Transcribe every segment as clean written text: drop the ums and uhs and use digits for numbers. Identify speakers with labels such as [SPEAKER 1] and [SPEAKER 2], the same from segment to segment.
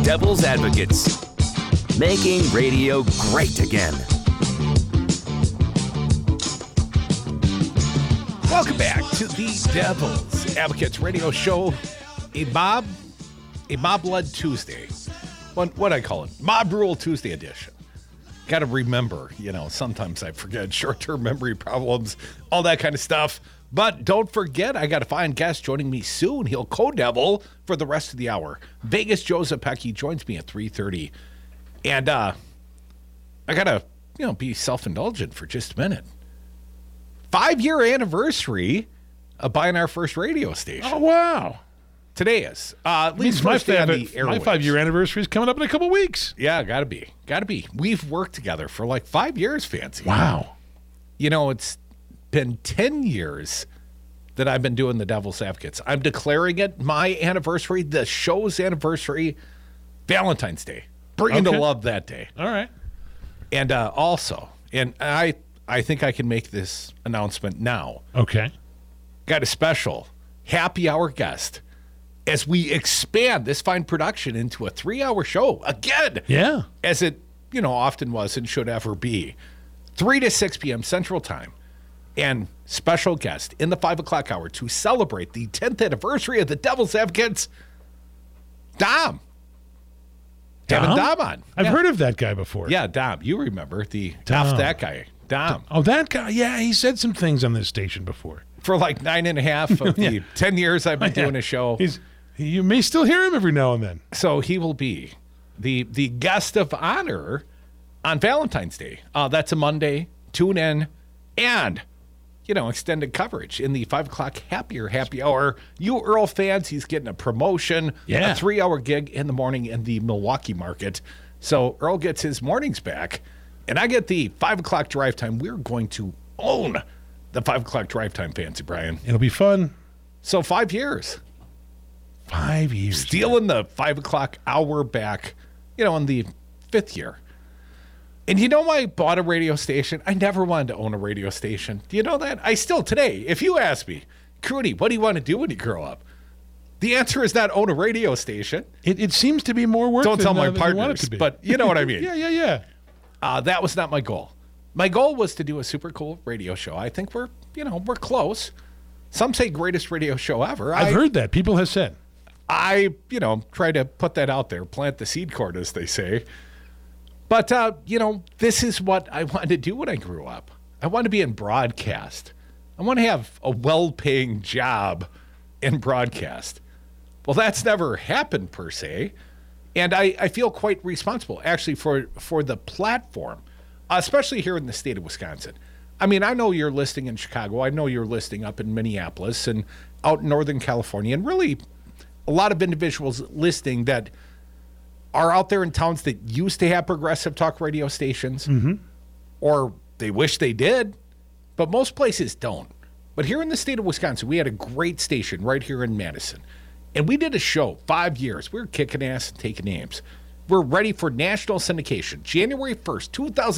[SPEAKER 1] Devil's Advocates, making radio great again.
[SPEAKER 2] Welcome back to the Devil's Advocates radio show. A mob led Tuesday. What I call it? Mob Rule Tuesday edition. Got to remember, sometimes I forget, short-term memory problems, all that kind of stuff. But don't forget, I got a fine guest joining me soon. He'll co-devil for the rest of the hour. Vegas Joe Zepecki joins me at 3:30. And I got to, be self-indulgent for just a minute. 5-year anniversary of buying our first radio station.
[SPEAKER 3] Oh, wow.
[SPEAKER 2] Today is. At least first day on the airwaves.
[SPEAKER 3] My 5-year anniversary is coming up in a couple weeks.
[SPEAKER 2] Yeah, gotta be. We've worked together for like 5 years, Fancy.
[SPEAKER 3] Wow.
[SPEAKER 2] It's been 10 years that I've been doing the Devil's Advocates. I'm declaring it my anniversary, the show's anniversary, Valentine's Day. Bringing to love that day.
[SPEAKER 3] All right.
[SPEAKER 2] And also, and I think I can make this announcement now.
[SPEAKER 3] Okay. Got
[SPEAKER 2] a special happy hour guest as we expand this fine production into a 3-hour show again.
[SPEAKER 3] Yeah.
[SPEAKER 2] As it, often was and should ever be. 3 to 6 p.m. Central Time. And special guest in the 5 o'clock hour to celebrate the 10th anniversary of the Devil's Advocates, Dom. Having Dom on.
[SPEAKER 3] I've heard of that guy before.
[SPEAKER 2] Yeah, Dom. You remember that guy. Dom.
[SPEAKER 3] Oh, that guy. Yeah, he said some things on this station before.
[SPEAKER 2] For like 9.5 of the 10 years I've been doing a show.
[SPEAKER 3] You may still hear him every now and then.
[SPEAKER 2] So he will be the guest of honor on Valentine's Day. That's a Monday. Tune in. And, extended coverage in the 5 o'clock happy hour. You Earl fans, he's getting a promotion.
[SPEAKER 3] Yeah.
[SPEAKER 2] A 3-hour gig in the morning in the Milwaukee market. So Earl gets his mornings back. And I get the 5 o'clock drive time. We're going to own the 5 o'clock drive time, Fancy Brian.
[SPEAKER 3] It'll be fun.
[SPEAKER 2] So 5 years.
[SPEAKER 3] 5 years.
[SPEAKER 2] Stealing the 5 o'clock hour back, in the 5th year. And I bought a radio station. I never wanted to own a radio station. Do you know that? I still today, if you ask me, Crudy, what do you want to do when you grow up? The answer is not own a radio station.
[SPEAKER 3] It seems to be more work
[SPEAKER 2] Don't tell my
[SPEAKER 3] than
[SPEAKER 2] partners,
[SPEAKER 3] you want it to be.
[SPEAKER 2] But you know what I mean.
[SPEAKER 3] Yeah.
[SPEAKER 2] That was not my goal. My goal was to do a super cool radio show. I think we're close. Some say greatest radio show ever.
[SPEAKER 3] I've heard that. People have said.
[SPEAKER 2] I, try to put that out there, plant the seed corn, as they say. But, this is what I wanted to do when I grew up. I wanted to be in broadcast. I want to have a well-paying job in broadcast. Well, that's never happened, per se. And I feel quite responsible, actually, for the platform, especially here in the state of Wisconsin. I mean, I know you're listening in Chicago. I know you're listening up in Minneapolis and out in Northern California. And really, a lot of individuals listening that are out there in towns that used to have progressive talk radio stations, or they wish they did, but most places don't. But here in the state of Wisconsin, we had a great station right here in Madison. And we did a show, 5 years. We were kicking ass and taking names. We're ready for national syndication. January 1st,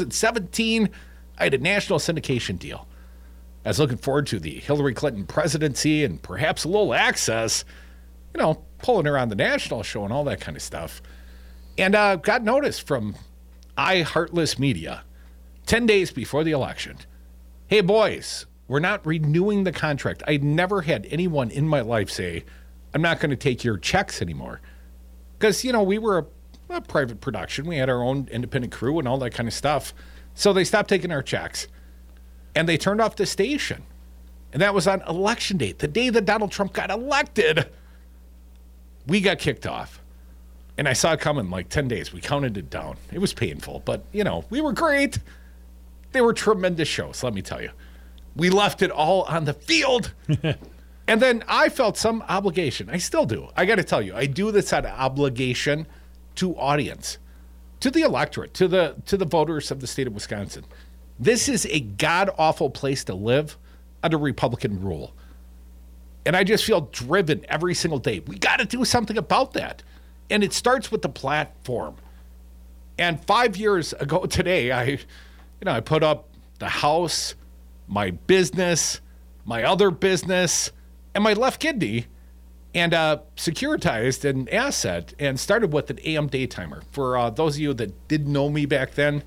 [SPEAKER 2] 2017, I had a national syndication deal. I was looking forward to the Hillary Clinton presidency and perhaps a little access, pulling her on the national show and all that kind of stuff. And got notice from iHeartless Media 10 days before the election. Hey, boys, we're not renewing the contract. I never had anyone in my life say, I'm not going to take your checks anymore. Because, we were a private production. We had our own independent crew and all that kind of stuff. So they stopped taking our checks. And they turned off the station. And that was on election day. The day that Donald Trump got elected, we got kicked off. And I saw it coming like 10 days. We counted it down. It was painful. But, we were great. They were tremendous shows, let me tell you. We left it all on the field. And then I felt some obligation. I still do. I got to tell you, I do this out of obligation to audience, to the electorate, to the voters of the state of Wisconsin. This is a god-awful place to live under Republican rule. And I just feel driven every single day. We got to do something about that. And it starts with the platform. And 5 years ago today, I put up the house, my business, my other business, and my left kidney and securitized an asset and started with an AM daytimer. For those of you that didn't know me back then,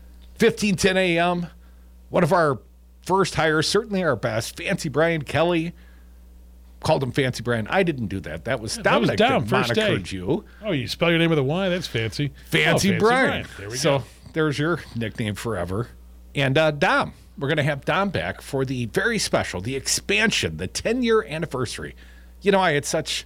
[SPEAKER 2] 15:10 a.m., one of our first hires, certainly our best, Fancy Brian Kelly. Called him Fancy Brian. I didn't do that. That was Dominic that
[SPEAKER 3] first day.
[SPEAKER 2] monikered you.
[SPEAKER 3] Oh, you spell your name with a Y? That's fancy.
[SPEAKER 2] Fancy Brian.
[SPEAKER 3] There we
[SPEAKER 2] So
[SPEAKER 3] go.
[SPEAKER 2] there's your nickname forever. And Dom. We're going to have Dom back for the very special, the expansion, the 10-year anniversary. You know, I had such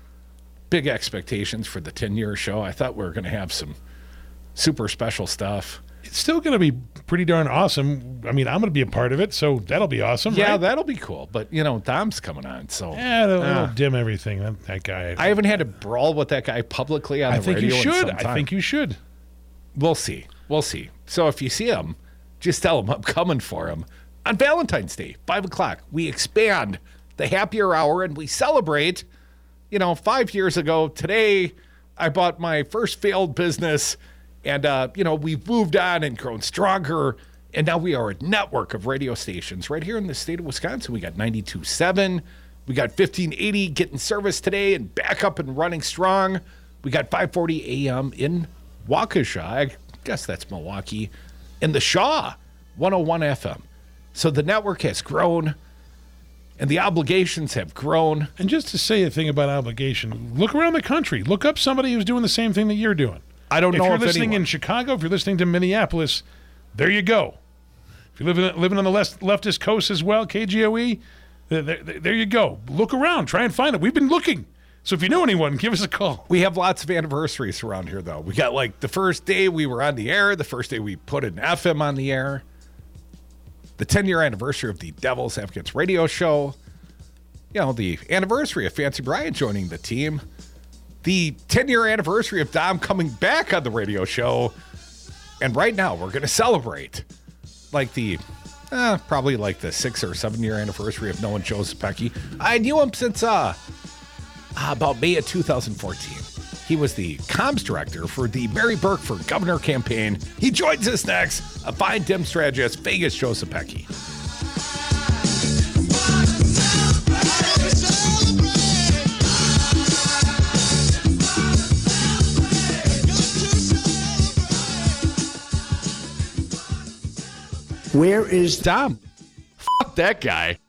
[SPEAKER 2] big expectations for the 10-year show. I thought we were going to have some super special stuff.
[SPEAKER 3] It's still going to be pretty darn awesome. I mean, I'm going to be a part of it, so that'll be awesome,
[SPEAKER 2] Yeah,
[SPEAKER 3] right?
[SPEAKER 2] that'll be cool. But, you know, Dom's coming on, so.
[SPEAKER 3] Yeah, that'll dim everything. That guy.
[SPEAKER 2] I haven't had to brawl with that guy publicly on
[SPEAKER 3] I
[SPEAKER 2] the
[SPEAKER 3] think
[SPEAKER 2] radio
[SPEAKER 3] you
[SPEAKER 2] in
[SPEAKER 3] should.
[SPEAKER 2] some time.
[SPEAKER 3] I think you should.
[SPEAKER 2] We'll see. We'll see. So if you see him, just tell him I'm coming for him. On Valentine's Day, 5 o'clock, we expand the happier hour and we celebrate. You know, 5 years ago today, I bought my first failed business. And, you know, we've moved on and grown stronger. And now we are a network of radio stations right here in the state of Wisconsin. We got 92.7. We got 1580 getting service today and back up and running strong. We got 540 a.m. in Waukesha. I guess that's Milwaukee. And the Shaw, 101 FM. So the network has grown and the obligations have grown.
[SPEAKER 3] And just to say a thing about obligation, look around the country. Look up somebody who's doing the same thing that you're doing.
[SPEAKER 2] I don't know
[SPEAKER 3] if you're
[SPEAKER 2] if
[SPEAKER 3] listening
[SPEAKER 2] anyone.
[SPEAKER 3] in Chicago, if you're listening to Minneapolis, there you go. If you're living on the leftist coast as well, KGOE, there you go. Look around. Try and find it. We've been looking. So if you know anyone, give us a call.
[SPEAKER 2] We have lots of anniversaries around here, though. We got like the first day we were on the air, the first day we put an FM on the air, the 10-year anniversary of the Devil's Advocates radio show, you know, the anniversary of Fancy Brian joining the team, the 10-year anniversary of Dom coming back on the radio show. And right now, we're going to celebrate like the, probably like the 6 or 7 year anniversary of knowing Joe Zepecki. I knew him since about May of 2014. He was the comms director for the Mary Burke for Governor campaign. He joins us next, a fine dim strategist, Vegas Joe Zepecki.
[SPEAKER 4] Where is
[SPEAKER 2] Dom? Fuck that guy.